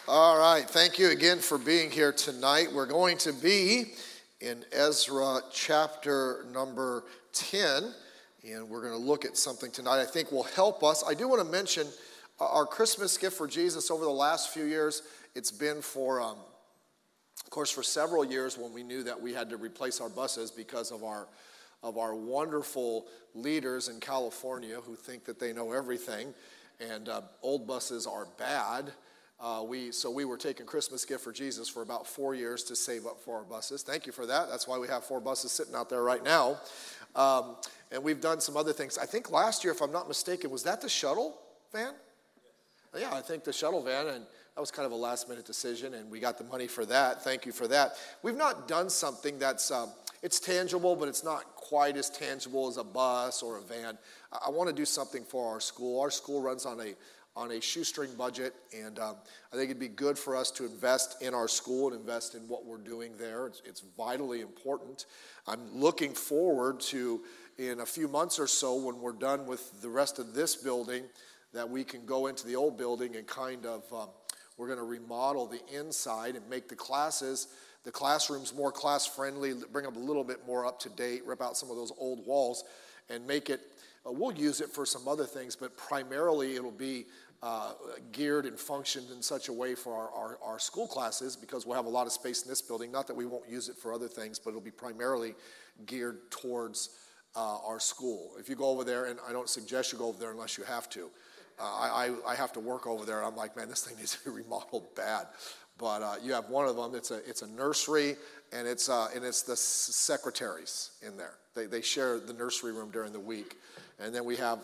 All right, thank you again for being here tonight. We're going to be in Ezra chapter number 10, and we're going to look at something tonight I think will help us. I do want to mention our Christmas gift for Jesus over the last few years. It's been for, of course, for several years when we knew that we had to replace our buses because of our wonderful leaders in California who think that they know everything, and old buses are bad. So we were taking Christmas gift for Jesus for about 4 years to save up for our buses. Thank you for that. That's why we have 4 buses sitting out there right now. And we've done some other things. I think last year, if I'm not mistaken, was that the shuttle van? Yes. Yeah, I think the shuttle van, and that was kind of a last-minute decision, and we got the money for that. Thank you for that. We've not done something that's, it's tangible, but it's not quite as tangible as a bus or a van. I want to do something for our school. Our school runs on a shoestring budget, and I think it'd be good for us to invest in our school and invest in what we're doing there. It's vitally important. I'm looking forward to, in a few months or so, when we're done with the rest of this building, that we can go into the old building and we're going to remodel the inside and make the classrooms more class-friendly, bring them a little bit more up-to-date, rip out some of those old walls, and make it, we'll use it for some other things, but primarily it'll be geared and functioned in such a way for our school classes, because we'll have a lot of space in this building. Not that we won't use it for other things, but it'll be primarily geared towards our school. If you go over there, and I don't suggest you go over there unless you have to. I have to work over there, and I'm like, man, this thing needs to be remodeled bad. But you have one of them. It's a nursery, and it's the secretaries in there. They share the nursery room during the week, and then we have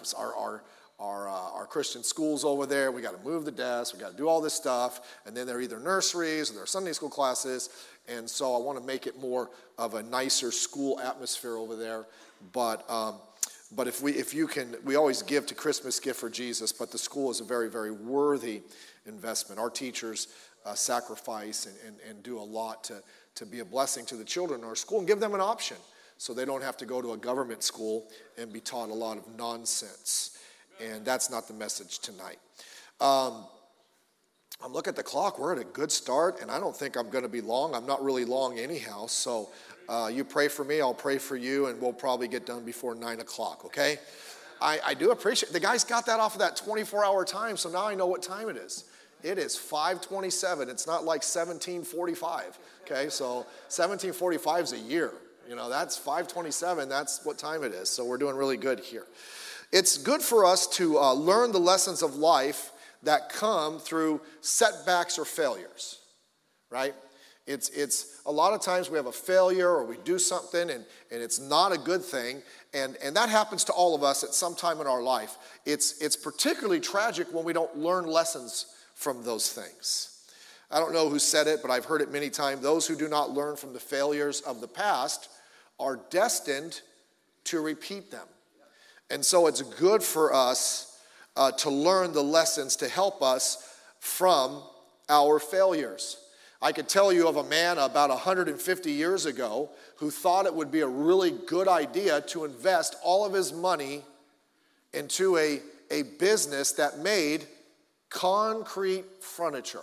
our Christian schools over there. We got to move the desks. We got to do all this stuff, and then they're either nurseries or they're Sunday school classes. And so I want to make it more of a nicer school atmosphere over there. But if you can, we always give to Christmas gift for Jesus. But the school is a very, very worthy investment. Our teachers sacrifice and do a lot to be a blessing to the children in our school and give them an option, so they don't have to go to a government school and be taught a lot of nonsense. And that's not the message tonight. I'm looking at the clock. We're at a good start, and I don't think I'm going to be long. I'm not really long anyhow, so you pray for me, I'll pray for you, and we'll probably get done before 9 o'clock, okay? I do appreciate the guys got that off of that 24-hour time, so now I know what time it is. It is 5:27. It's not like 17:45, okay? So 17:45 is a year. You know, that's 5:27. That's what time it is. So we're doing really good here. It's good for us to learn the lessons of life that come through setbacks or failures, right? It's a lot of times we have a failure or we do something and it's not a good thing, and that happens to all of us at some time in our life. It's particularly tragic when we don't learn lessons from those things. I don't know who said it, but I've heard it many times. Those who do not learn from the failures of the past are destined to repeat them. And so it's good for us to learn the lessons to help us from our failures. I could tell you of a man about 150 years ago who thought it would be a really good idea to invest all of his money into a business that made concrete furniture.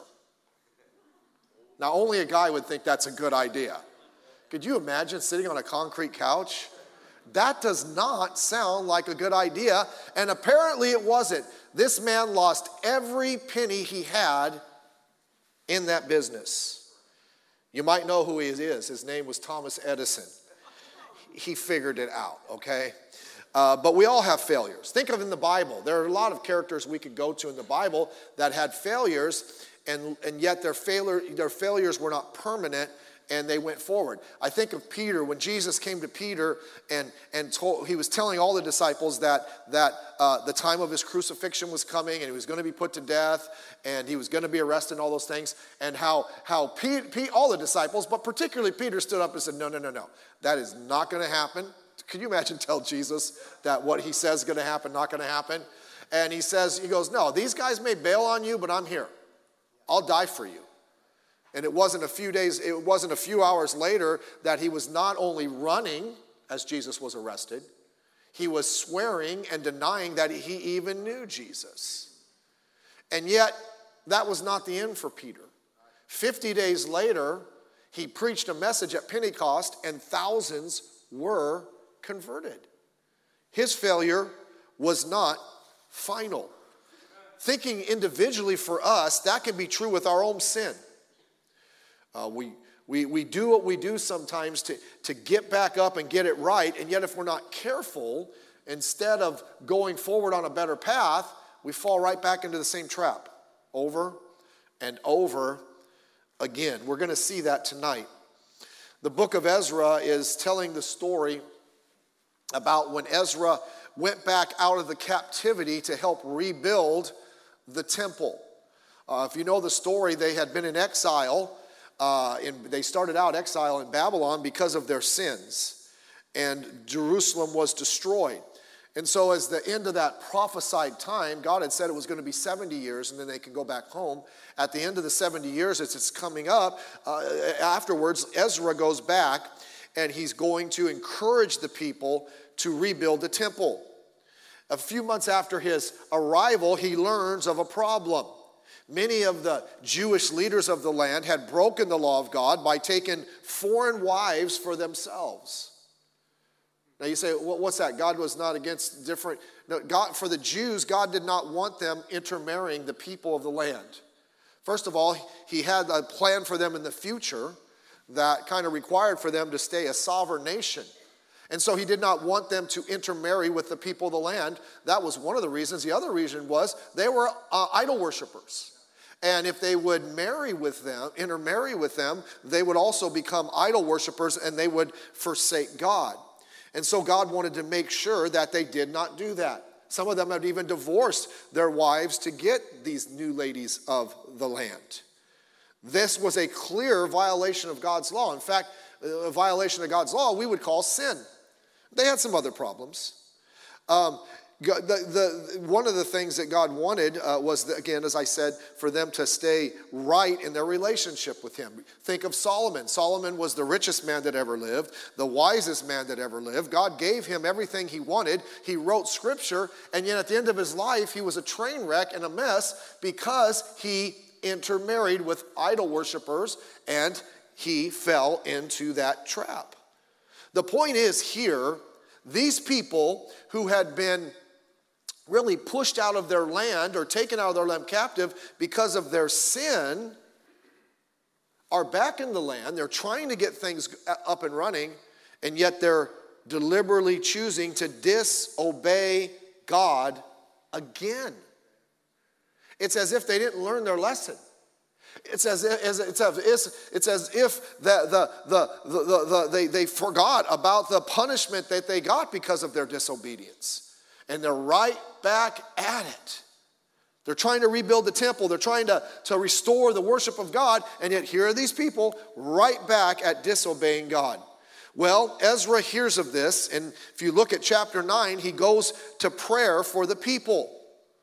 Now, only a guy would think that's a good idea. Could you imagine sitting on a concrete couch? That does not sound like a good idea, and apparently it wasn't. This man lost every penny he had in that business. You might know who he is. His name was Thomas Edison. He figured it out, okay? But we all have failures. Think of in the Bible. There are a lot of characters we could go to in the Bible that had failures, and yet their failures were not permanent, and they went forward. I think of Peter, when Jesus came to Peter and he was telling all the disciples that the time of his crucifixion was coming and he was going to be put to death and he was going to be arrested and all those things, and how all the disciples, but particularly Peter, stood up and said, no, that is not going to happen. Can you imagine tell Jesus that what he says is going to happen, not going to happen? And he goes, no, these guys may bail on you, but I'm here. I'll die for you. And it wasn't a few hours later that he was not only running as Jesus was arrested, he was swearing and denying that he even knew Jesus. And yet, that was not the end for Peter. 50 days later, he preached a message at Pentecost, and thousands were converted. His failure was not final. Thinking individually for us, that can be true with our own sin. We do what we do sometimes to get back up and get it right, and yet if we're not careful, instead of going forward on a better path, we fall right back into the same trap over and over again. We're going to see that tonight. The book of Ezra is telling the story about when Ezra went back out of the captivity to help rebuild the temple. If you know the story, they had been in exile. They started out exile in Babylon because of their sins. And Jerusalem was destroyed. And so as the end of that prophesied time, God had said it was going to be 70 years and then they can go back home. At the end of the 70 years, as it's coming up, afterwards, Ezra goes back and he's going to encourage the people to rebuild the temple. A few months after his arrival, he learns of a problem. Many of the Jewish leaders of the land had broken the law of God by taking foreign wives for themselves. Now you say, well, what's that? God was not against different. No, God, for the Jews, God did not want them intermarrying the people of the land. First of all, he had a plan for them in the future that kind of required for them to stay a sovereign nation. And so he did not want them to intermarry with the people of the land. That was one of the reasons. The other reason was they were idol worshipers. And if they would intermarry with them, they would also become idol worshipers and they would forsake God. And so God wanted to make sure that they did not do that. Some of them had even divorced their wives to get these new ladies of the land. This was a clear violation of God's law. In fact, a violation of God's law we would call sin. They had some other problems. One of the things that God wanted was, again, as I said, for them to stay right in their relationship with him. Think of Solomon. Solomon was the richest man that ever lived, the wisest man that ever lived. God gave him everything he wanted. He wrote scripture, and yet at the end of his life, he was a train wreck and a mess because he intermarried with idol worshipers, and he fell into that trap. The point is here, these people who had been really pushed out of their land or taken out of their land captive because of their sin are back in the land. They're trying to get things up and running, and yet they're deliberately choosing to disobey God again. It's as if they didn't learn their lesson. It's as if they forgot about the punishment that they got because of their disobedience. And they're right back at it. They're trying to rebuild the temple. They're trying to restore the worship of God. And yet here are these people right back at disobeying God. Well, Ezra hears of this. And if you look at chapter 9, he goes to prayer for the people.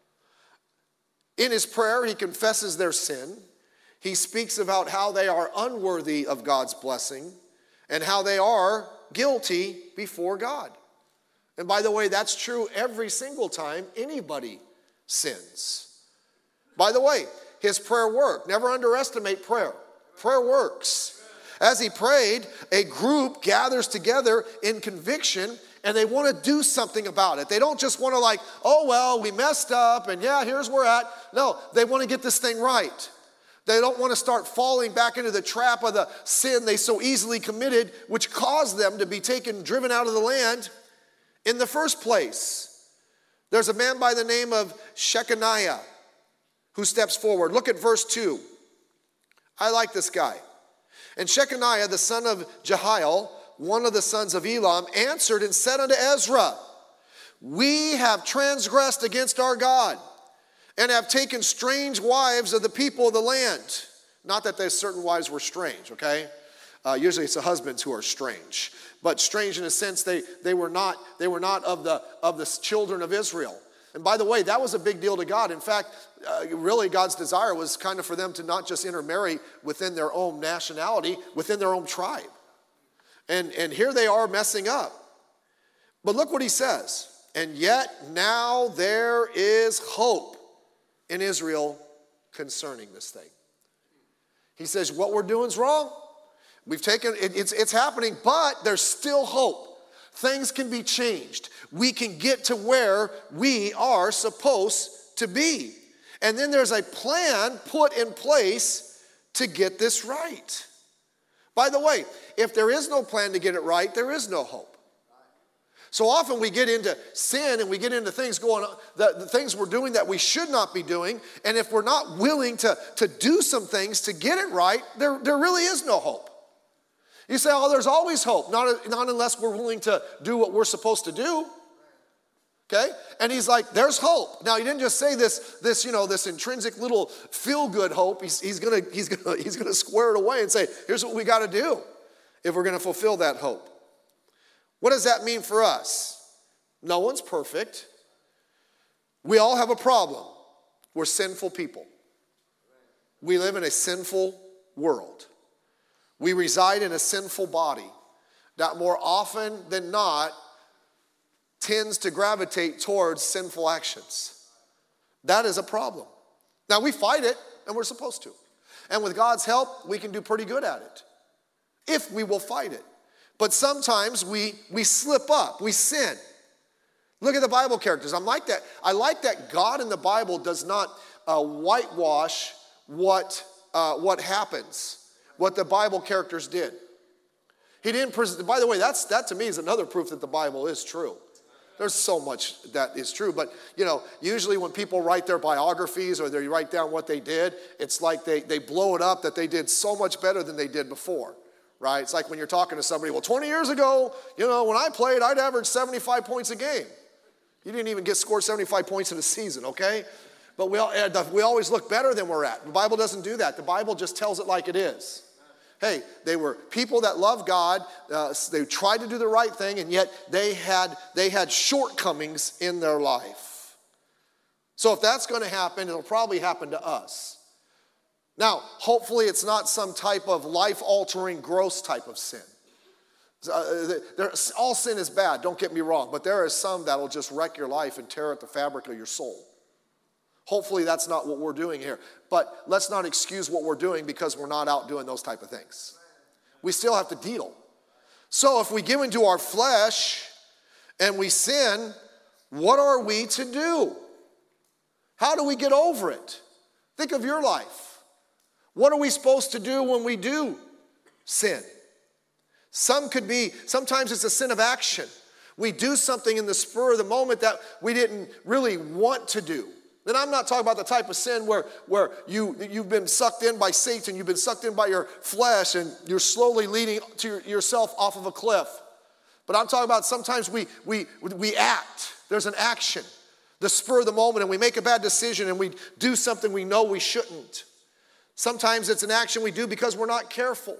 In his prayer, he confesses their sin. He speaks about how they are unworthy of God's blessing and how they are guilty before God. And by the way, that's true every single time anybody sins. By the way, his prayer worked. Never underestimate prayer. Prayer works. As he prayed, a group gathers together in conviction and they want to do something about it. They don't just want to oh, well, we messed up and yeah, here's where we're at. No, they want to get this thing right. They don't want to start falling back into the trap of the sin they so easily committed, which caused them to be driven out of the land in the first place. There's a man by the name of Shechaniah who steps forward. Look at verse 2. I like this guy. And Shechaniah, the son of Jehiel, one of the sons of Elam, answered and said unto Ezra, we have transgressed against our God and have taken strange wives of the people of the land. Not that those certain wives were strange, okay? Usually it's the husbands who are strange. But strange in a sense, they were not of the children of Israel. And by the way, that was a big deal to God. In fact, really God's desire was kind of for them to not just intermarry within their own nationality, within their own tribe. And here they are messing up. But look what he says. And yet now there is hope in Israel concerning this thing. He says, what we're doing is wrong. We've taken, it's happening, but there's still hope. Things can be changed. We can get to where we are supposed to be. And then there's a plan put in place to get this right. By the way, if there is no plan to get it right, there is no hope. So often we get into sin and we get into things going on, the things we're doing that we should not be doing. And if we're not willing to do some things to get it right, there really is no hope. You say, oh, there's always hope. Not unless we're willing to do what we're supposed to do. Okay? And he's like, there's hope. Now, he didn't just say this intrinsic little feel-good hope. He's gonna square it away and say, here's what we got to do if we're going to fulfill that hope. What does that mean for us? No one's perfect. We all have a problem. We're sinful people. We live in a sinful world. We reside in a sinful body that more often than not tends to gravitate towards sinful actions. That is a problem. Now, we fight it, and we're supposed to. And with God's help, we can do pretty good at it, if we will fight it. But sometimes we slip up, we sin. Look at the Bible characters. I like that God in the Bible does not whitewash what happens, what the Bible characters did. He didn't. By the way, that to me is another proof that the Bible is true. There's so much that is true, but usually when people write their biographies or they write down what they did, it's like they blow it up that they did so much better than they did before. Right? It's like when you're talking to somebody, well, 20 years ago, when I played, I'd average 75 points a game. You didn't even score 75 points in a season, okay? But we always look better than we're at. The Bible doesn't do that. The Bible just tells it like it is. Hey, they were people that loved God. They tried to do the right thing, and yet they had shortcomings in their life. So if that's going to happen, it'll probably happen to us. Now, hopefully it's not some type of life-altering, gross type of sin. All sin is bad, don't get me wrong, but there are some that will just wreck your life and tear at the fabric of your soul. Hopefully that's not what we're doing here. But let's not excuse what we're doing because we're not out doing those type of things. We still have to deal. So if we give into our flesh and we sin, what are we to do? How do we get over it? Think of your life. What are we supposed to do when we do sin? Sometimes it's a sin of action. We do something in the spur of the moment that we didn't really want to do. And I'm not talking about the type of sin where you've been sucked in by Satan, you've been sucked in by your flesh, and you're slowly leading to yourself off of a cliff. But I'm talking about sometimes we act. There's an action, the spur of the moment, and we make a bad decision and we do something we know we shouldn't. Sometimes it's an action we do because we're not careful.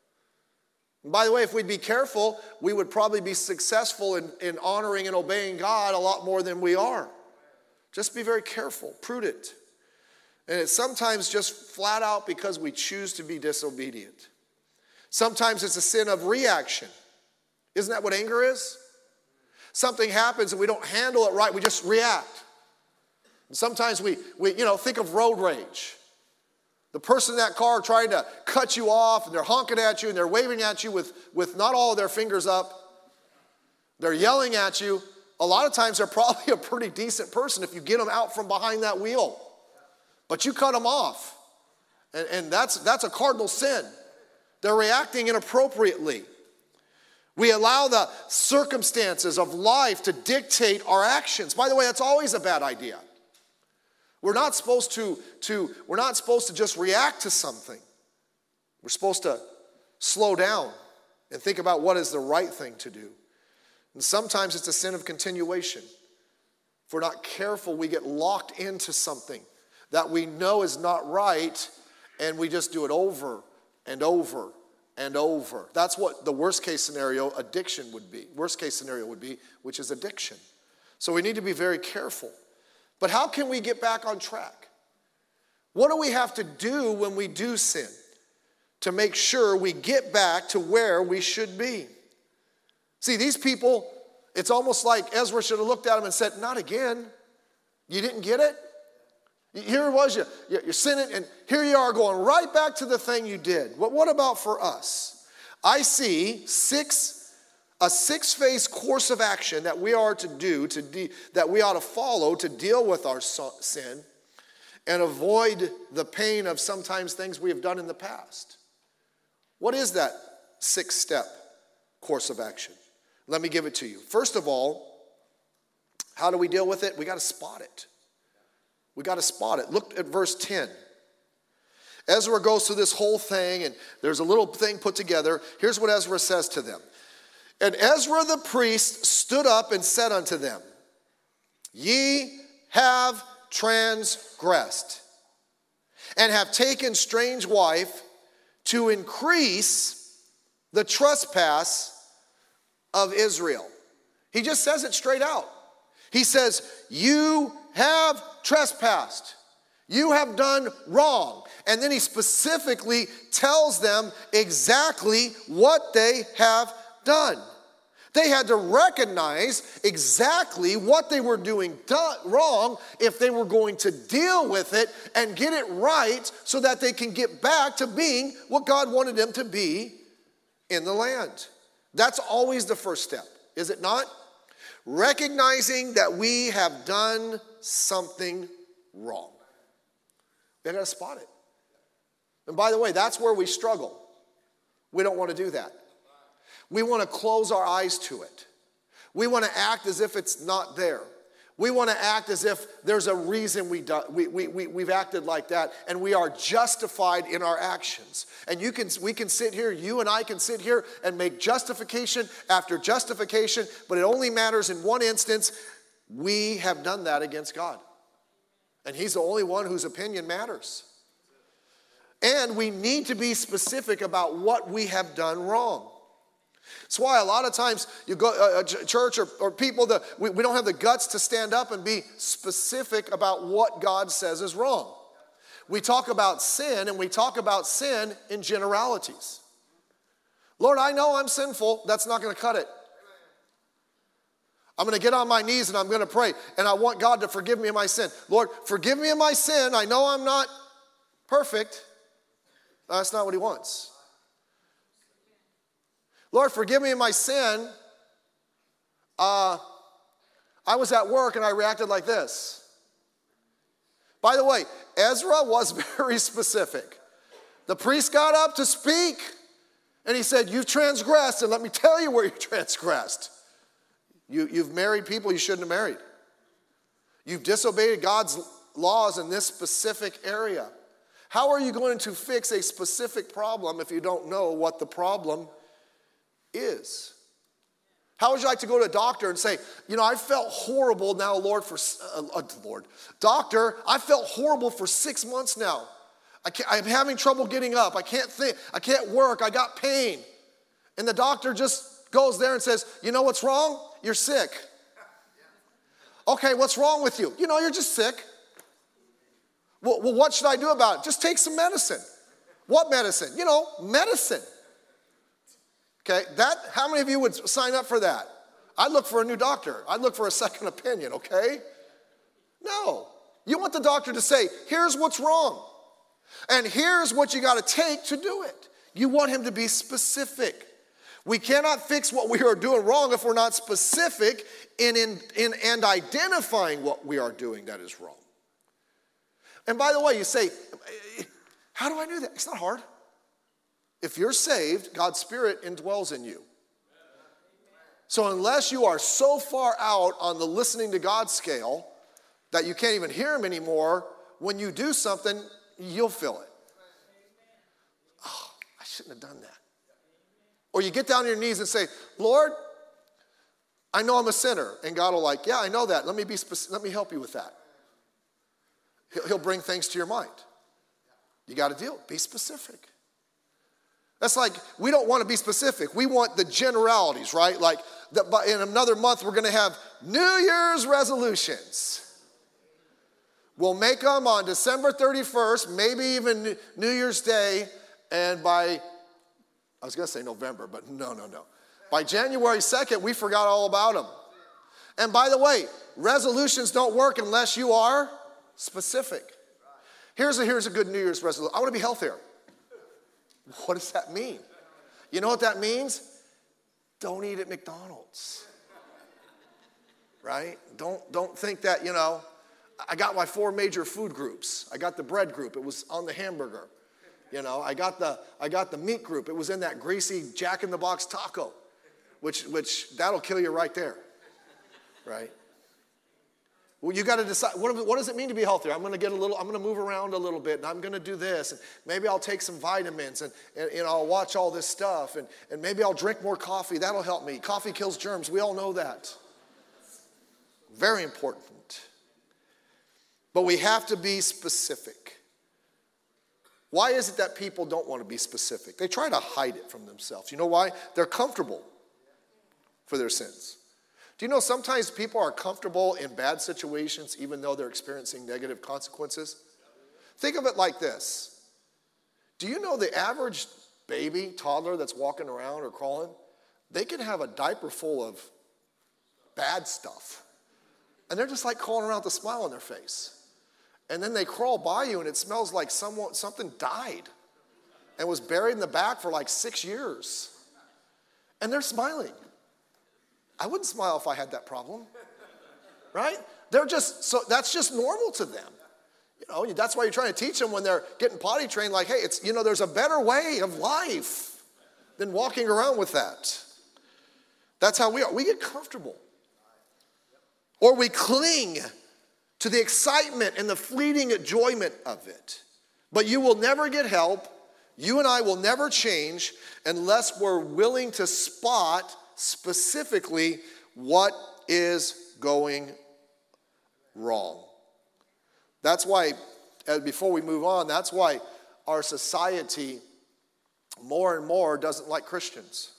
And by the way, if we'd be careful, we would probably be successful in honoring and obeying God a lot more than we are. Just be very careful, prudent. And it's sometimes just flat out because we choose to be disobedient. Sometimes it's a sin of reaction. Isn't that what anger is? Something happens and we don't handle it right, we just react. And sometimes we think of road rage. The person in that car trying to cut you off, and they're honking at you, and they're waving at you with not all of their fingers up. They're yelling at you. A lot of times they're probably a pretty decent person if you get them out from behind that wheel. But you cut them off. And that's a cardinal sin. They're reacting inappropriately. We allow the circumstances of life to dictate our actions. By the way, that's always a bad idea. We're not supposed to just react to something. We're supposed to slow down and think about what is the right thing to do. And sometimes it's a sin of continuation. If we're not careful, we get locked into something that we know is not right, and we just do it over and over and over. That's what the worst case scenario addiction would be. Worst case scenario would be, which is addiction. So we need to be very careful. But how can we get back on track? What do we have to do when we do sin to make sure we get back to where we should be? See, these people, it's almost like Ezra should have looked at them and said, not again. You didn't get it? Here it was, you're sinning, and here you are going right back to the thing you did. What about for us? I see a six-phase course of action that we are to do, that we ought to follow to deal with our sin and avoid the pain of sometimes things we have done in the past. What is that six-step course of action? Let me give it to you. First of all, how do we deal with it? We got to spot it. We got to spot it. Look at verse 10. Ezra goes through this whole thing, and there's a little thing put together. Here's what Ezra says to them. And Ezra the priest stood up and said unto them, Ye have transgressed, and have taken strange wife to increase the trespass of Israel. He just says it straight out. He says, you have trespassed. You have done wrong. And then he specifically tells them exactly what they have done. They had to recognize exactly what they were doing wrong if they were going to deal with it and get it right so that they can get back to being what God wanted them to be in the land. That's always the first step, is it not? Recognizing that we have done something wrong. They got to spot it. And by the way, that's where we struggle. We don't want to do that. We want to close our eyes to it. We want to act as if it's not there. We want to act as if there's a reason we've acted like that, and we are justified in our actions. And we can sit here, you and I can sit here and make justification after justification, but it only matters in one instance. We have done that against God. And he's the only one whose opinion matters. And we need to be specific about what we have done wrong. That's why a lot of times you go church or people that we don't have the guts to stand up and be specific about what God says is wrong. We talk about sin, and we talk about sin in generalities. Lord, I know I'm sinful. That's not going to cut it. I'm going to get on my knees and I'm going to pray, and I want God to forgive me of my sin. Lord, forgive me of my sin. I know I'm not perfect. That's not what he wants. Lord, forgive me of my sin. I was at work and I reacted like this. By the way, Ezra was very specific. The priest got up to speak, and he said, you've transgressed, and let me tell you where you transgressed. You've married people you shouldn't have married. You've disobeyed God's laws in this specific area. How are you going to fix a specific problem if you don't know what the problem is? How would you like to go to a doctor and say, I felt horrible now, Doctor, I felt horrible for 6 months now. I'm having trouble getting up. I can't think. I can't work. I got pain. And the doctor just goes there and says, you know what's wrong? You're sick. Okay, what's wrong with you? You're just sick. Well, what should I do about it? Just take some medicine. What medicine? Medicine. Okay, how many of you would sign up for that? I'd look for a new doctor. I'd look for a second opinion, okay? No. You want the doctor to say, here's what's wrong. And here's what you got to take to do it. You want him to be specific. We cannot fix what we are doing wrong if we're not specific in identifying what we are doing that is wrong. And by the way, you say, how do I do that? It's not hard. If you're saved, God's Spirit indwells in you. So unless you are so far out on the listening to God scale that you can't even hear him anymore, when you do something, you'll feel it. Oh, I shouldn't have done that. Or you get down on your knees and say, Lord, I know I'm a sinner. And God will yeah, I know that. Let me help you with that. He'll bring things to your mind. You got to be specific. That's like, we don't want to be specific. We want the generalities, right? Like, in another month, we're going to have New Year's resolutions. We'll make them on December 31st, maybe even New Year's Day, and I was going to say November, but no. By January 2nd, we forgot all about them. And by the way, resolutions don't work unless you are specific. Here's a good New Year's resolution. I want to be healthier. What does that mean? You know what that means? Don't eat at McDonald's. Right? Don't think that, I got my 4 major food groups. I got the bread group. It was on the hamburger. I got the meat group. It was in that greasy Jack in the Box taco, which that'll kill you right there. Right? Well, you got to decide, what does it mean to be healthier? I'm going to move around a little bit, and I'm going to do this, and maybe I'll take some vitamins, and I'll watch all this stuff, and maybe I'll drink more coffee. That'll help me. Coffee kills germs. We all know that. Very important. But we have to be specific. Why is it that people don't want to be specific? They try to hide it from themselves. You know why? They're comfortable for their sins. Do you know sometimes people are comfortable in bad situations even though they're experiencing negative consequences? Think of it like this. Do you know the average baby, toddler that's walking around or crawling, they can have a diaper full of bad stuff. And they're just like crawling around with a smile on their face. And then they crawl by you and it smells like something died and was buried in the back for like 6 years. And they're smiling. I wouldn't smile if I had that problem, right? That's just normal to them. That's why you're trying to teach them when they're getting potty trained, like, hey, there's a better way of life than walking around with that. That's how we are. We get comfortable. Or we cling to the excitement and the fleeting enjoyment of it. But you will never get help. You and I will never change unless we're willing to spot specifically what is going wrong. That's why, before we move on, that's why our society more and more doesn't like Christians.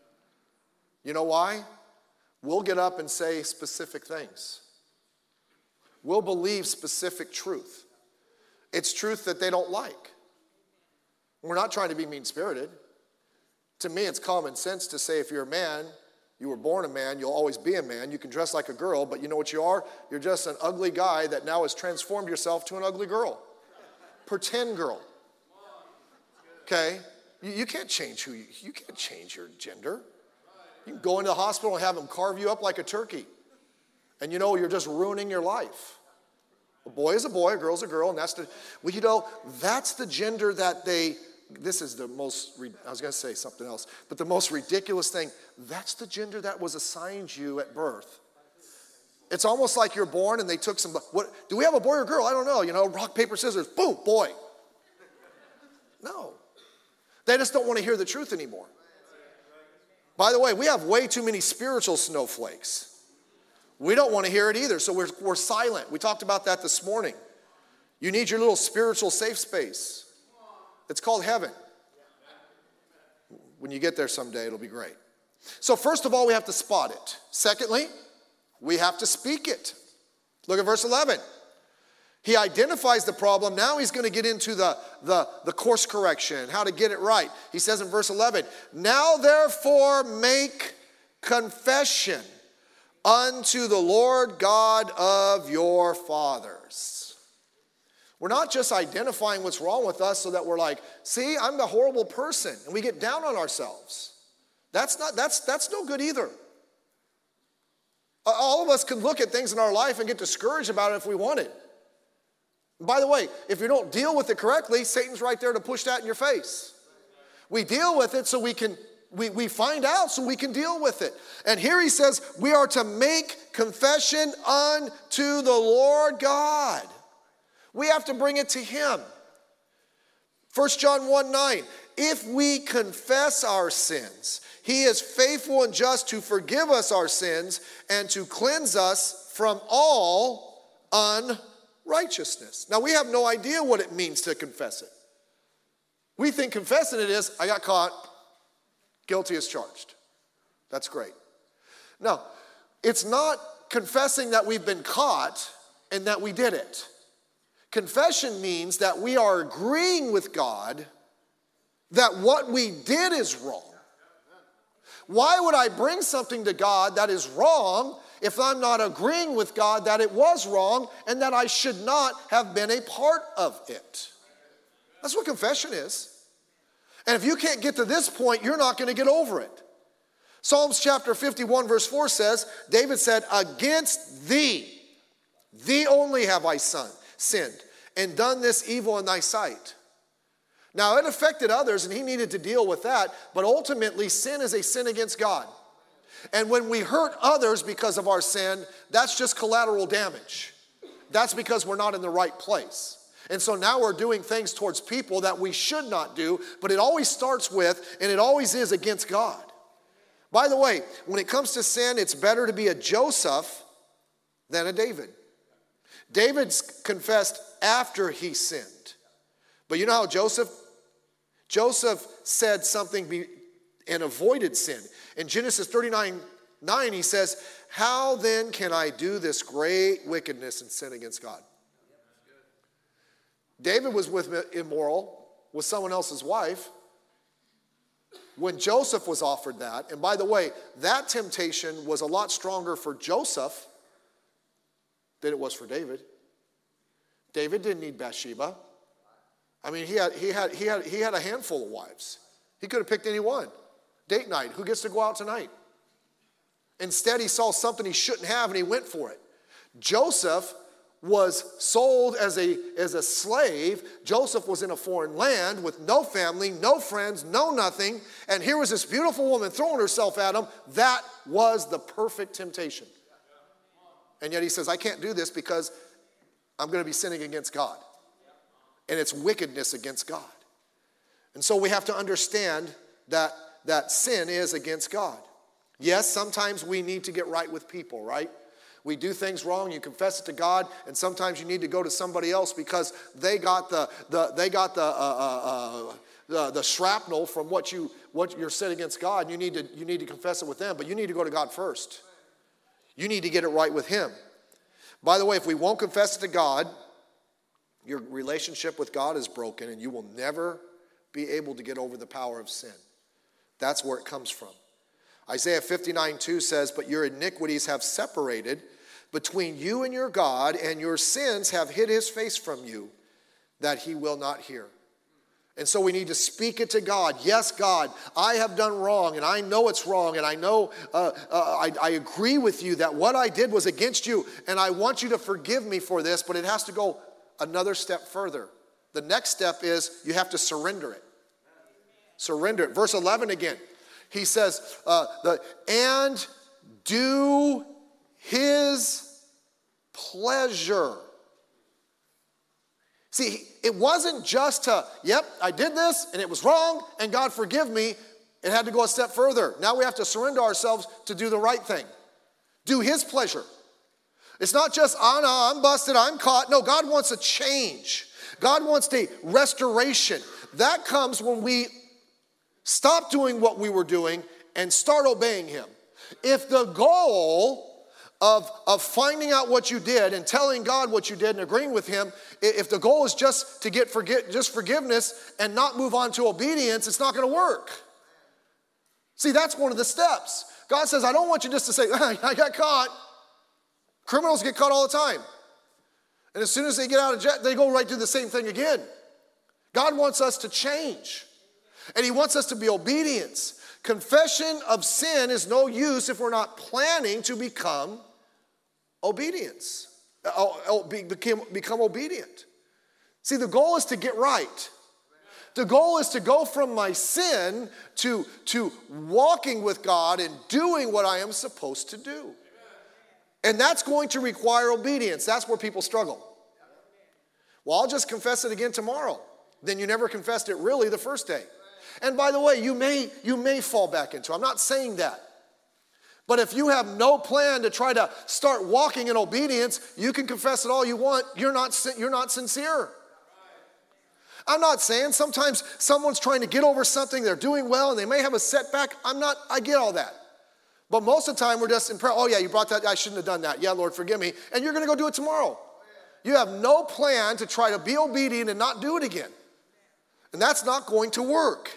You know why? We'll get up and say specific things. We'll believe specific truth. It's truth that they don't like. We're not trying to be mean-spirited. To me, it's common sense to say if you're a man, you were born a man, you'll always be a man. You can dress like a girl, but you know what you are? You're just an ugly guy that now has transformed yourself to an ugly girl. Pretend girl. Okay? You can't change you can't change your gender. You can go into the hospital and have them carve you up like a turkey. And you're just ruining your life. A boy is a boy, a girl's a girl, and that's the gender that this is the most, I was going to say something else, but the most ridiculous thing, that's the gender that was assigned you at birth. It's almost like you're born and they took do we have a boy or girl? I don't know, rock, paper, scissors, boom, boy. No. They just don't want to hear the truth anymore. By the way, we have way too many spiritual snowflakes. We don't want to hear it either, so we're silent. We talked about that this morning. You need your little spiritual safe space. It's called heaven. When you get there someday, it'll be great. So first of all, we have to spot it. Secondly, we have to speak it. Look at verse 11. He identifies the problem. Now he's going to get into the course correction, how to get it right. He says in verse 11, now therefore make confession unto the Lord God of your fathers. We're not just identifying what's wrong with us so that we're like, see, I'm the horrible person, and we get down on ourselves. That's no good either. All of us can look at things in our life and get discouraged about it if we wanted. By the way, if you don't deal with it correctly, Satan's right there to push that in your face. We deal with it so we find out so we can deal with it. And here he says, we are to make confession unto the Lord God. We have to bring it to him. 1 John 1:9, if we confess our sins, he is faithful and just to forgive us our sins and to cleanse us from all unrighteousness. Now, we have no idea what it means to confess it. We think confessing it is, I got caught, guilty as charged. That's great. No, it's not confessing that we've been caught and that we did it. Confession means that we are agreeing with God that what we did is wrong. Why would I bring something to God that is wrong if I'm not agreeing with God that it was wrong and that I should not have been a part of it. That's what confession is. And if you can't get to this point, you're not going to get over it. Psalms chapter 51 verse 4 says, David said, against thee only have I sinned, and done this evil in thy sight. Now it affected others and he needed to deal with that, but ultimately sin is a sin against God. And when we hurt others because of our sin, that's just collateral damage. That's because we're not in the right place. And so now we're doing things towards people that we should not do, but it always starts with, and it always is against God. By the way, when it comes to sin, it's better to be a Joseph than a David. David's confessed after he sinned. But you know how Joseph said something and avoided sin. In Genesis 39:9, he says, how then can I do this great wickedness and sin against God? David was immoral with someone else's wife. When Joseph was offered that, and by the way, that temptation was a lot stronger for Joseph than it was for David. David didn't need Bathsheba. I mean, he had a handful of wives. He could have picked any one. Date night, who gets to go out tonight? Instead, he saw something he shouldn't have and he went for it. Joseph was sold as a slave. Joseph was in a foreign land with no family, no friends, no nothing. And here was this beautiful woman throwing herself at him. That was the perfect temptation. And yet he says, I can't do this because I'm going to be sinning against God. And it's wickedness against God. And so we have to understand that sin is against God. Yes, sometimes we need to get right with people, right? We do things wrong, you confess it to God, and sometimes you need to go to somebody else because they got the shrapnel from what you're sin against God. And you need to confess it with them, but you need to go to God first. You need to get it right with Him. By the way, if we won't confess it to God, your relationship with God is broken, and you will never be able to get over the power of sin. That's where it comes from. Isaiah 59:2 says, but your iniquities have separated between you and your God, and your sins have hid his face from you, that he will not hear. And so we need to speak it to God. Yes, God, I have done wrong, and I know it's wrong, and I know I agree with you that what I did was against you, and I want you to forgive me for this, but it has to go another step further. The next step is you have to surrender it. Surrender it. Verse 11 again. He says, and do his pleasure. See, it wasn't just yep, I did this and it was wrong and God forgive me. It had to go a step further. Now we have to surrender ourselves to do the right thing. Do his pleasure. It's not just, oh no, I'm busted, I'm caught. No, God wants a change. God wants a restoration. That comes when we stop doing what we were doing and start obeying him. If the goal of finding out what you did and telling God what you did and agreeing with him, if the goal is just to get forgiveness and not move on to obedience, it's not going to work. See, that's one of the steps. God says, I don't want you just to say, I got caught. Criminals get caught all the time. And as soon as they get out of jail, they go right do the same thing again. God wants us to change. And he wants us to be obedient. Confession of sin is no use if we're not planning to become obedience. Become obedient. See, the goal is to get right. The goal is to go from my sin to walking with God and doing what I am supposed to do. And that's going to require obedience. That's where people struggle. Well, I'll just confess it again tomorrow. Then you never confessed it really the first day. And by the way, you may fall back into it. I'm not saying that. But if you have no plan to try to start walking in obedience, you can confess it all you want. You're not sincere. I'm not saying sometimes someone's trying to get over something, they're doing well, and they may have a setback. I get all that. But most of the time, we're just in prayer. Oh, yeah, you brought that. I shouldn't have done that. Yeah, Lord, forgive me. And you're going to go do it tomorrow. You have no plan to try to be obedient and not do it again. And that's not going to work.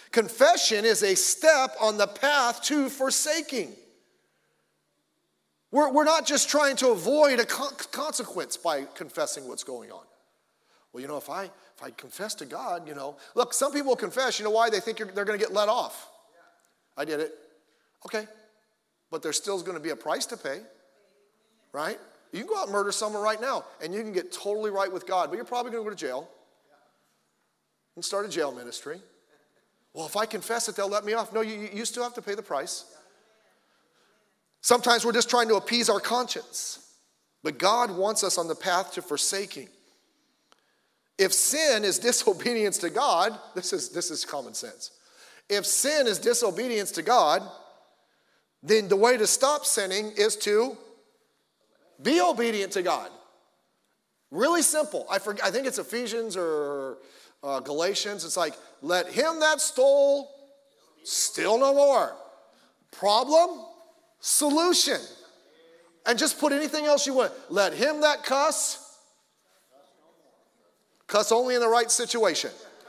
Confession is a step on the path to forsaking. We're not just trying to avoid a consequence by confessing what's going on. Well, if I confess to God, look, some people will confess, why? They think they're going to get let off. I did it. Okay. But there's still going to be a price to pay, right? You can go out and murder someone right now, and you can get totally right with God, but you're probably going to go to jail and start a jail ministry. Well, if I confess it, they'll let me off. No, you still have to pay the price. Sometimes we're just trying to appease our conscience, but God wants us on the path to forsaking. If sin is disobedience to God, this is common sense. If sin is disobedience to God, then the way to stop sinning is to be obedient to God. Really simple. I think it's Ephesians or Galatians. It's like, let him that stole steal no more. Problem, solution. And just put anything else you want. Let him that cuss only in the right situation.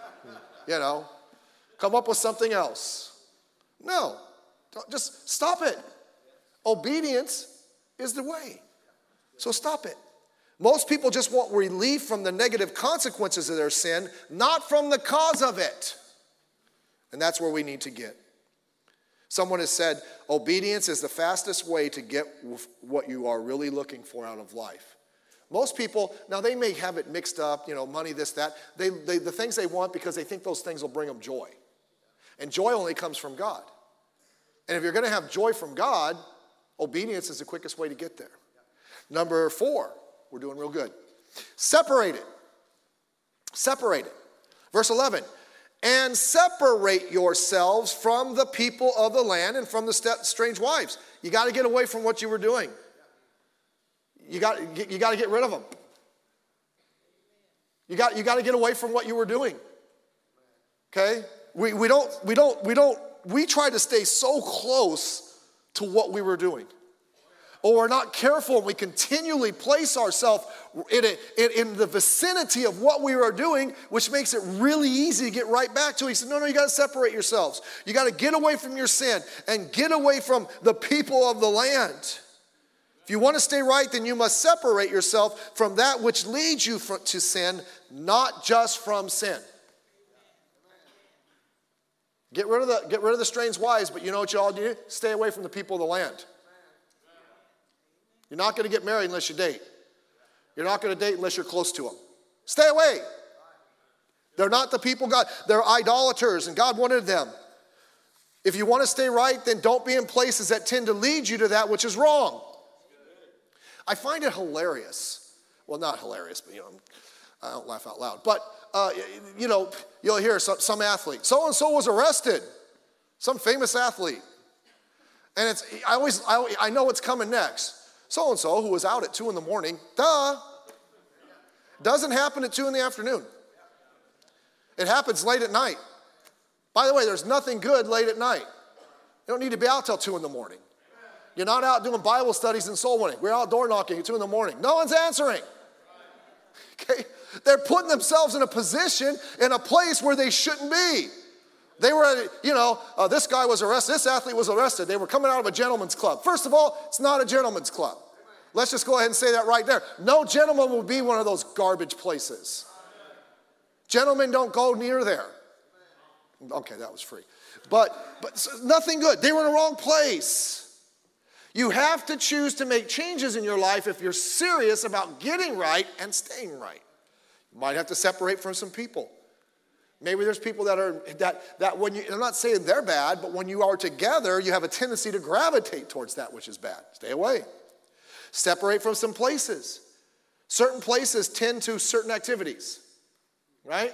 Come up with something else. No, just stop it. Obedience is the way. So stop it. Most people just want relief from the negative consequences of their sin, not from the cause of it. And that's where we need to get. Someone has said, obedience is the fastest way to get what you are really looking for out of life. Most people, now they may have it mixed up, money, this, that. The things they want because they think those things will bring them joy. And joy only comes from God. And if you're going to have joy from God, obedience is the quickest way to get there. Number 4, we're doing real good. Separate it. Separate it. Verse 11. And separate yourselves from the people of the land and from the strange wives. You got to get away from what you were doing. You got to get rid of them. You got to get away from what you were doing. Okay? We try to stay so close to what we were doing. Or we're not careful and we continually place ourselves in the vicinity of what we are doing, which makes it really easy to get right back to it. He said, no, you got to separate yourselves. You got to get away from your sin and get away from the people of the land. If you want to stay right, then you must separate yourself from that which leads you to sin, not just from sin. Get rid of the strange wives, but you know what you all do? Stay away from the people of the land. You're not going to get married unless you date. You're not going to date unless you're close to them. Stay away. They're not the people God. They're idolaters, and God wanted them. If you want to stay right, then don't be in places that tend to lead you to that which is wrong. I find it hilarious. Well, not hilarious, but I don't laugh out loud. But you'll hear some athlete. So-and-so was arrested. Some famous athlete. And I know what's coming next. So-and-so who was out at 2 a.m, doesn't happen at 2 p.m. It happens late at night. By the way, there's nothing good late at night. You don't need to be out till 2 a.m. You're not out doing Bible studies and soul winning. We're out door knocking at 2 a.m. No one's answering. Okay? They're putting themselves in a position, in a place where they shouldn't be. They were, this guy was arrested, this athlete was arrested. They were coming out of a gentleman's club. First of all, it's not a gentleman's club. Let's just go ahead and say that right there. No gentleman will be one of those garbage places. Gentlemen don't go near there. Okay, that was free. But nothing good. They were in the wrong place. You have to choose to make changes in your life if you're serious about getting right and staying right. You might have to separate from some people. Maybe there's people that when you, I'm not saying they're bad, but when you are together, you have a tendency to gravitate towards that which is bad. Stay away. Separate from some places. Certain places tend to certain activities, right?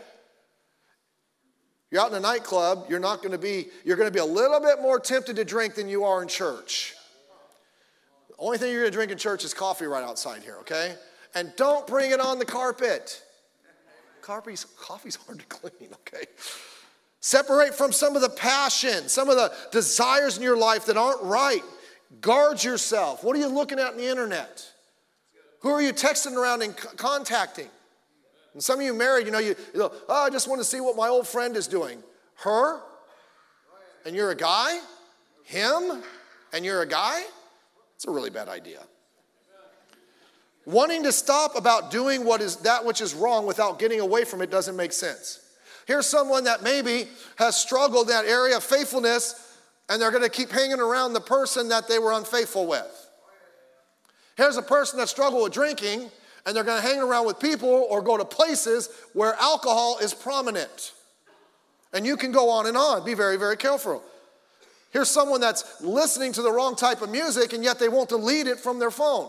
You're out in a nightclub, you're going to be a little bit more tempted to drink than you are in church. The only thing you're going to drink in church is coffee right outside here, okay? And don't bring it on the carpet. Coffee's hard to clean, okay? Separate from some of the passion, some of the desires in your life that aren't right. Guard yourself. What are you looking at on the internet? Who are you texting around and contacting? And some of you married, I just want to see what my old friend is doing. Her? And you're a guy? Him? And you're a guy? It's a really bad idea. Wanting to stop about doing that which is wrong without getting away from it doesn't make sense. Here's someone that maybe has struggled in that area of faithfulness, and they're going to keep hanging around the person that they were unfaithful with. Here's a person that struggled with drinking, and they're going to hang around with people or go to places where alcohol is prominent. And you can go on and on. Be very, very careful. Here's someone that's listening to the wrong type of music, and yet they won't delete it from their phone.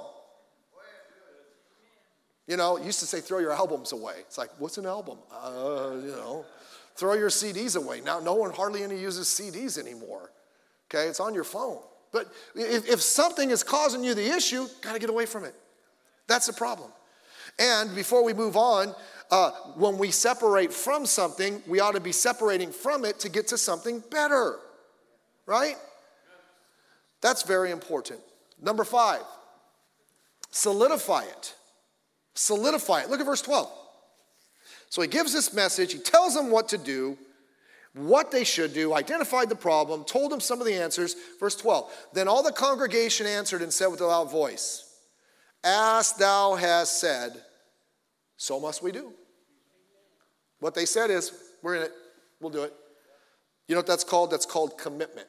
You know, used to say, throw your albums away. It's like, what's an album? Throw your CDs away. Now, no one hardly any uses CDs anymore. Okay, it's on your phone. But if something is causing you the issue, got to get away from it. That's the problem. And before we move on, when we separate from something, we ought to be separating from it to get to something better. Right? That's very important. Number 5, solidify it. Solidify it. Look at verse 12. So he gives this message. He tells them what to do, what they should do, identified the problem, told them some of the answers. Verse 12. Then all the congregation answered and said with a loud voice, as thou hast said, so must we do. What they said is, we're in it. We'll do it. You know what that's called? That's called commitment.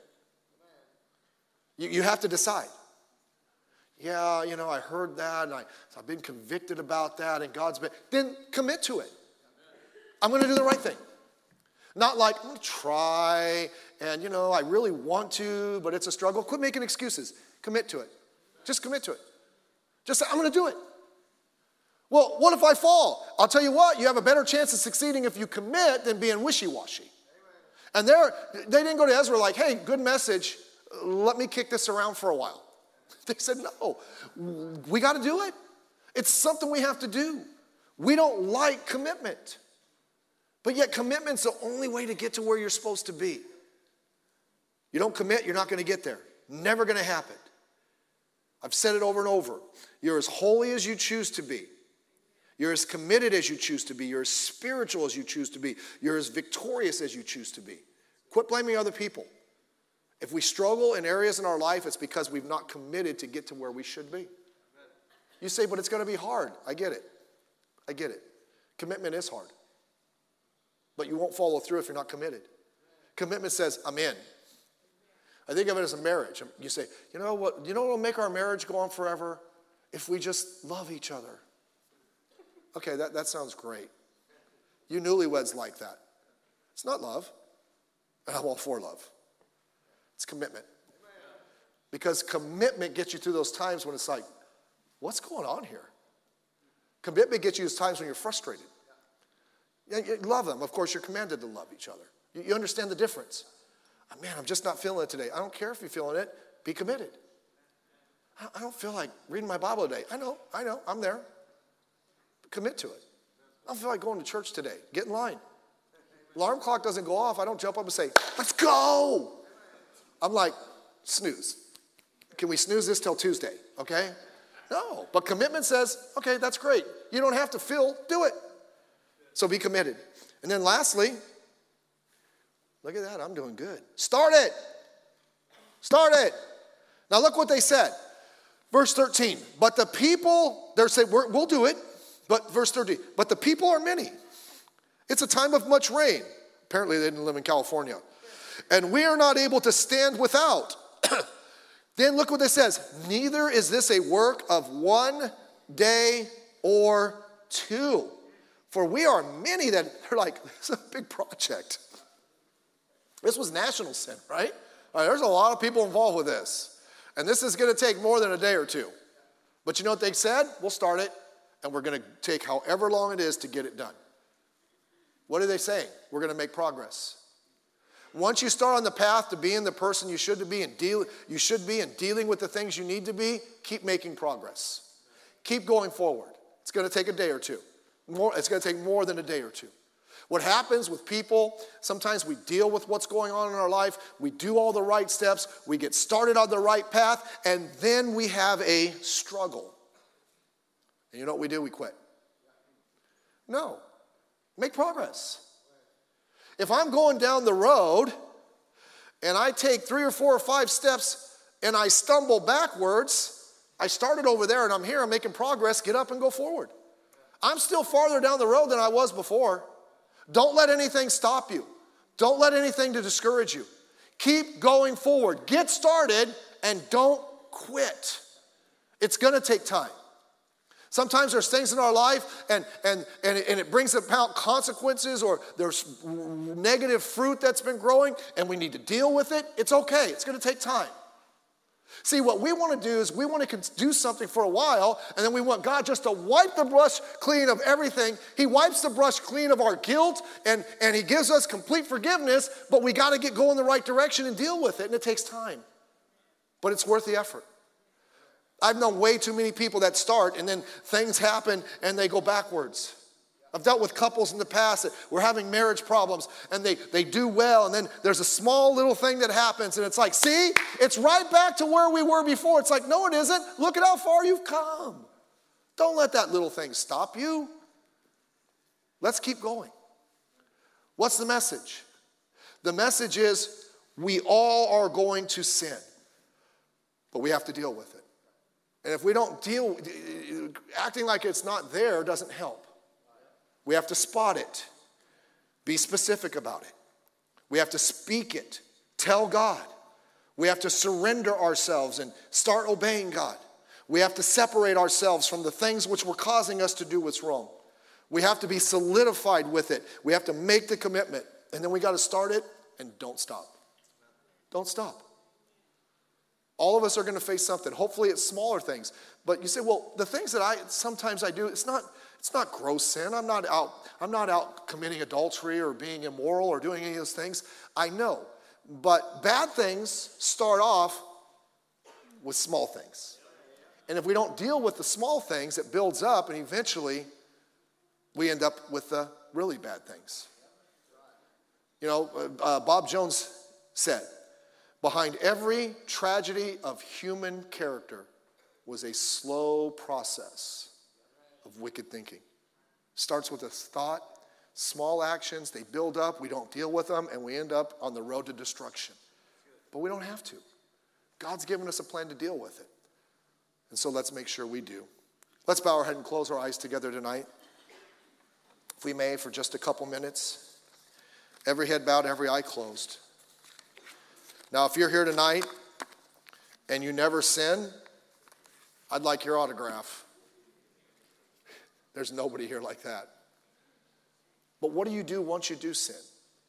You have to decide. Yeah, I heard that, and I've been convicted about that, and God's been... Then commit to it. I'm going to do the right thing. Not like, I'm going to try, and, I really want to, but it's a struggle. Quit making excuses. Commit to it. Just commit to it. Just say, I'm going to do it. Well, what if I fall? I'll tell you what, you have a better chance of succeeding if you commit than being wishy-washy. And they didn't go to Ezra like, hey, good message, let me kick this around for a while. They said, no, we got to do it. It's something we have to do. We don't like commitment. But yet commitment's the only way to get to where you're supposed to be. You don't commit, you're not going to get there. Never going to happen. I've said it over and over. You're as holy as you choose to be. You're as committed as you choose to be. You're as spiritual as you choose to be. You're as victorious as you choose to be. Quit blaming other people. If we struggle in areas in our life, it's because we've not committed to get to where we should be. You say, but it's going to be hard. I get it. I get it. Commitment is hard. But you won't follow through if you're not committed. Commitment says, I'm in. I think of it as a marriage. You say, you know what will make our marriage go on forever? If we just love each other. Okay, that sounds great. You newlyweds like that. It's not love. And I'm all for love. It's commitment. Because commitment gets you through those times when it's like, what's going on here? Commitment gets you those times when you're frustrated. You love them. Of course, you're commanded to love each other. You understand the difference. Oh, man, I'm just not feeling it today. I don't care if you're feeling it. Be committed. I don't feel like reading my Bible today. I know. I'm there. Commit to it. I don't feel like going to church today. Get in line. Alarm clock doesn't go off. I don't jump up and say, let's go. I'm like, snooze. Can we snooze this till Tuesday, okay? No, but commitment says, okay, that's great. You don't have to feel, do it. So be committed. And then lastly, look at that, I'm doing good. Start it. Start it. Now look what they said. Verse 13, but the people, they're saying, we'll do it. But verse 13, but the people are many. It's a time of much rain. Apparently they didn't live in California. And we are not able to stand without. Then look what it says. Neither is this a work of one day or two. For we are many that are like, this is a big project. This was national sin, right? All right, there's a lot of people involved with this. And this is going to take more than a day or two. But you know what they said? We'll start it, and we're going to take however long it is to get it done. What are they saying? We're going to make progress. Once you start on the path to being the person you should be and dealing with the things you need to be, keep making progress. Keep going forward. It's going to take a day or two. It's going to take more than a day or two. What happens with people, sometimes we deal with what's going on in our life, we do all the right steps, we get started on the right path, and then we have a struggle. And you know what we do? We quit. No. Make progress. If I'm going down the road and I take 3 or 4 or 5 steps and I stumble backwards, I started over there and I'm here, I'm making progress, get up and go forward. I'm still farther down the road than I was before. Don't let anything stop you. Don't let anything to discourage you. Keep going forward. Get started and don't quit. It's going to take time. Sometimes there's things in our life and it brings about consequences, or there's negative fruit that's been growing and we need to deal with it. It's okay. It's going to take time. See, what we want to do is we want to do something for a while, and then we want God just to wipe the brush clean of everything. He wipes the brush clean of our guilt, and he gives us complete forgiveness, but we got to get going the right direction and deal with it, and it takes time. But it's worth the effort. I've known way too many people that start, and then things happen, and they go backwards. I've dealt with couples in the past that were having marriage problems, and they do well, and then there's a small little thing that happens, and it's like, see, it's right back to where we were before. It's like, no, it isn't. Look at how far you've come. Don't let that little thing stop you. Let's keep going. What's the message? The message is we all are going to sin, but we have to deal with it. And if we don't deal, acting like it's not there doesn't help. We have to spot it. Be specific about it. We have to speak it. Tell God. We have to surrender ourselves and start obeying God. We have to separate ourselves from the things which were causing us to do what's wrong. We have to be solidified with it. We have to make the commitment. And then we got to start it and don't stop. Don't stop. All of us are going to face something. Hopefully it's smaller things. But you say, well, the things that sometimes I do, it's not gross sin. I'm not out committing adultery or being immoral or doing any of those things. I know. But bad things start off with small things. And if we don't deal with the small things, it builds up, and eventually we end up with the really bad things. You know, Bob Jones said, behind every tragedy of human character was a slow process of wicked thinking. Starts with a thought, small actions, they build up, we don't deal with them, and we end up on the road to destruction. But we don't have to. God's given us a plan to deal with it. And so let's make sure we do. Let's bow our head and close our eyes together tonight, if we may, for just a couple minutes. Every head bowed, every eye closed. Now, if you're here tonight and you never sin, I'd like your autograph. There's nobody here like that. But what do you do once you do sin?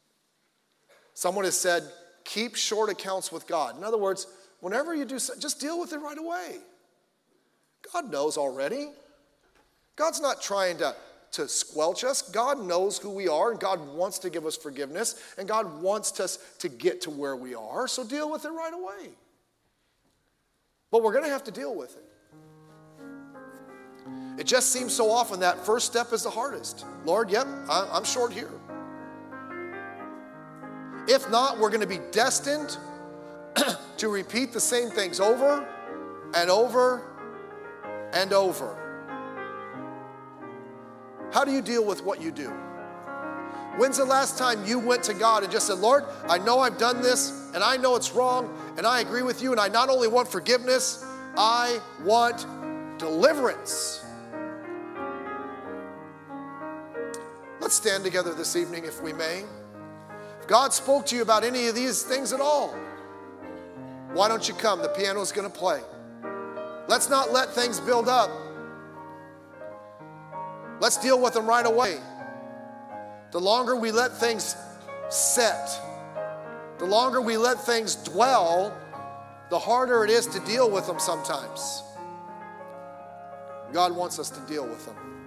Someone has said, keep short accounts with God. In other words, whenever you do sin, just deal with it right away. God knows already. God's not trying to squelch us. God knows who we are, and God wants to give us forgiveness, and God wants us to get to where we are, so deal with it right away. But we're going to have to deal with it. It just seems so often that first step is the hardest. Lord, yep, I'm short here. If not, we're going to be destined to repeat the same things over and over and over. How do you deal with what you do? When's the last time you went to God and just said, Lord, I know I've done this, and I know it's wrong, and I agree with you, and I not only want forgiveness, I want deliverance. Let's stand together this evening, if we may. If God spoke to you about any of these things at all, why don't you come? The piano's going to play. Let's not let things build up. Let's deal with them right away. The longer we let things set, the longer we let things dwell, the harder it is to deal with them sometimes. God wants us to deal with them.